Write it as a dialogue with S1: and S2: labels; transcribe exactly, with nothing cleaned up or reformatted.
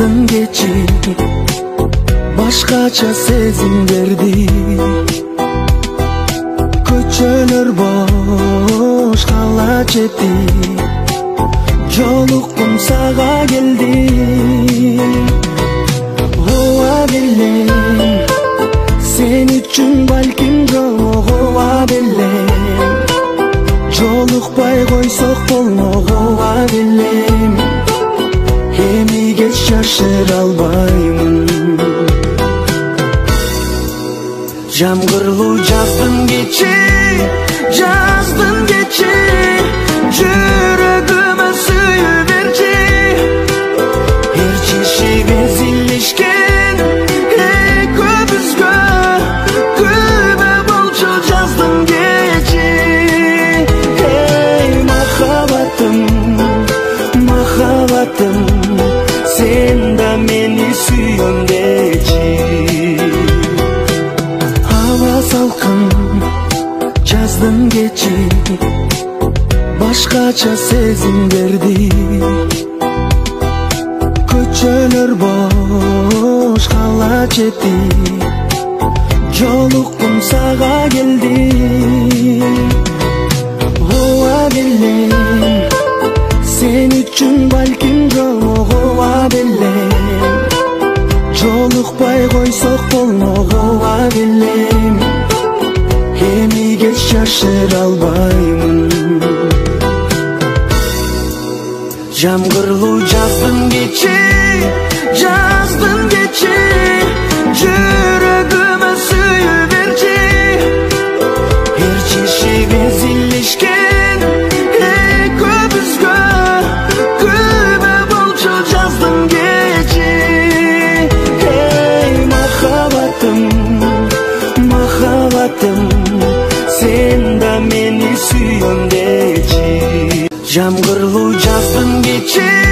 S1: жаздың кечи башкача сезимдерди көчөлөр бош кала чети жолуккум сага келдим ооба билем сен үчүн балким жогоба билем жолукпай койсок болмок ооба билем эмиге шашыра албаймын жамгырлуу жаздын кечи жаздын кечи жүрөгүмө сүйүү берчи эр чишибиз илишкен экөөбүзгө күбө болчу жаздын кечи эй махабатым махабатым сен да мени сүйгөн дечи аба салкын жаздын кечи башкача сезимдерди көчөлөр бош кала чети жолуккум сага келдим ооба билем сен үчүн балким жок ооба билем жолукпай койсок болмок ооба билем эмиге шашыра албаймын жамгырлуу жаздын кечи жаздын кечи жүрөгүмө сүйүү берчи эр чишибиз илишкен экөөбүзгө күбө болчу жаздын кечи эй махабатым махабатым сен да мени сүйгөн дечи жамгырлуу жаздын кечи